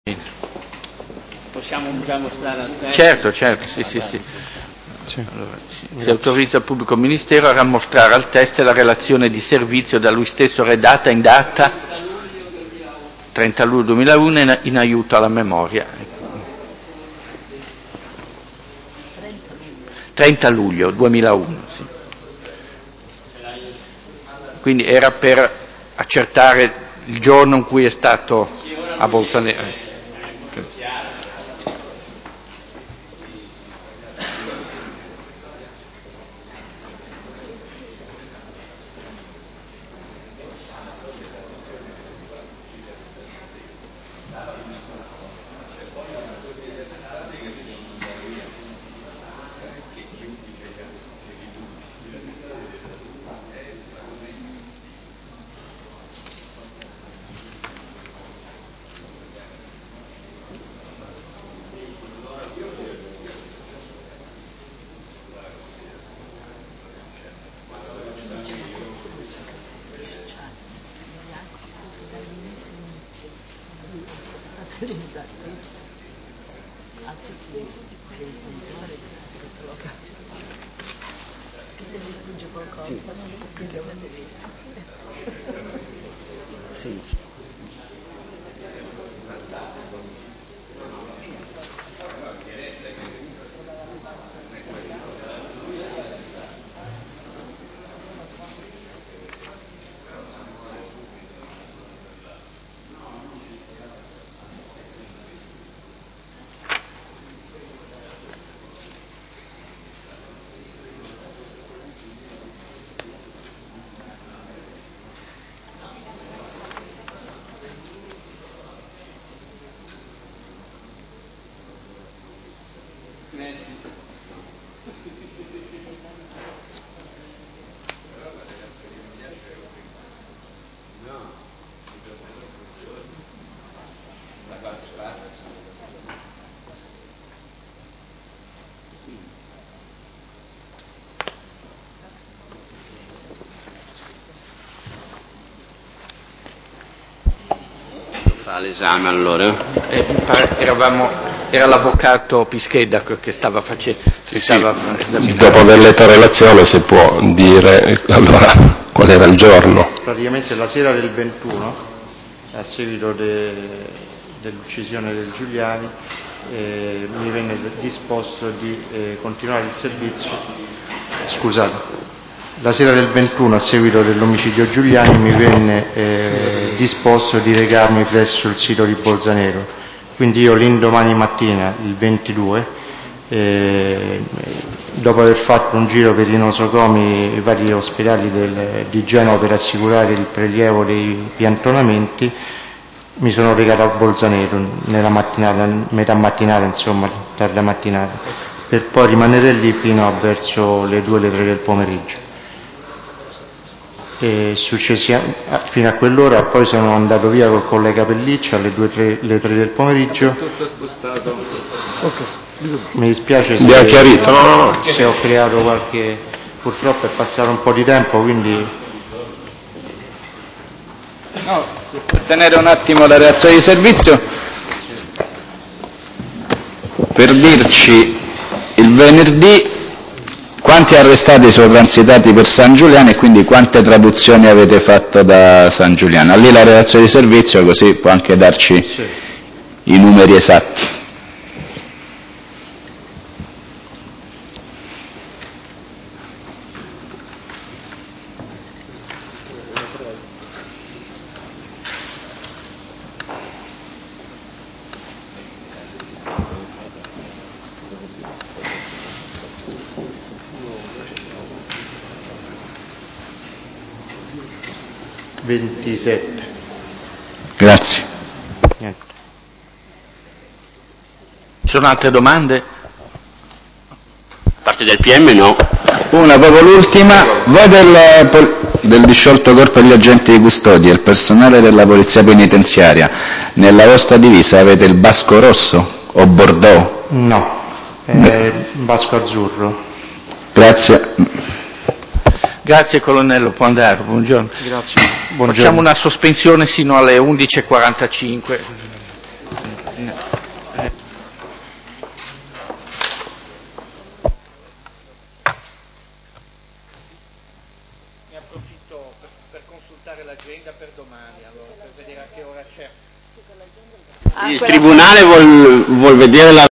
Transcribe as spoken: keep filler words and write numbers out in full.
Possiamo già mostrare al testo? Certo, certo, sì, sì, sì. Sì. Allora, sì. Si autorizza il pubblico ministero a mostrare al test la relazione di servizio da lui stesso redatta in data trenta luglio duemilauno in, in aiuto alla memoria. trenta luglio duemilauno, sì. Quindi era per accertare il giorno in cui è stato a Bolzanero. L'esame allora eh, eravamo, era l'avvocato Pischedda che stava facendo sì, stava sì. Dopo aver letto la relazione si può dire allora qual era il giorno. Praticamente la sera del ventuno, a seguito de, dell'uccisione del Giuliani, eh, mi venne disposto di eh, continuare il servizio. Scusate. La sera del ventuno, a seguito dell'omicidio Giuliani, mi venne eh, disposto di recarmi presso il sito di Bolzanero. Quindi io l'indomani mattina, il ventidue, eh, dopo aver fatto un giro per i nosocomi, i vari ospedali del, di Genova per assicurare il prelievo dei piantonamenti, mi sono recato a Bolzanero nella mattinata, metà mattinata, insomma, tarda mattinata, per poi rimanere lì fino a verso le due, le tre del pomeriggio. E fino a quell'ora poi sono andato via col collega Pelliccia alle due, tre, le tre del pomeriggio. Tutto spostato. Okay. Mi dispiace se, Abbiamo chiarito, no, no, no. se ho creato qualche, purtroppo è passato un po' di tempo, quindi no, per tenere un attimo la reazione di servizio, per dirci il venerdì quanti arrestati sono transitati per San Giuliano e quindi quante traduzioni avete fatto da San Giuliano. Lì la relazione di servizio, così può anche darci sì. i numeri esatti. ventisette. Grazie. Niente. Ci sono altre domande? A parte del P M no. Una, proprio l'ultima. Voi del, del disciolto corpo degli agenti di custodia, il personale della polizia penitenziaria, nella vostra divisa avete il basco rosso o bordeaux? No, è basco azzurro. Grazie. Grazie colonnello, può andare, buongiorno. Grazie. Buongiorno. Facciamo una sospensione sino alle undici e quarantacinque. Ne approfitto per, per consultare l'agenda per domani, allora, per vedere a che ora c'è. Il Tribunale vuol, vuol vedere la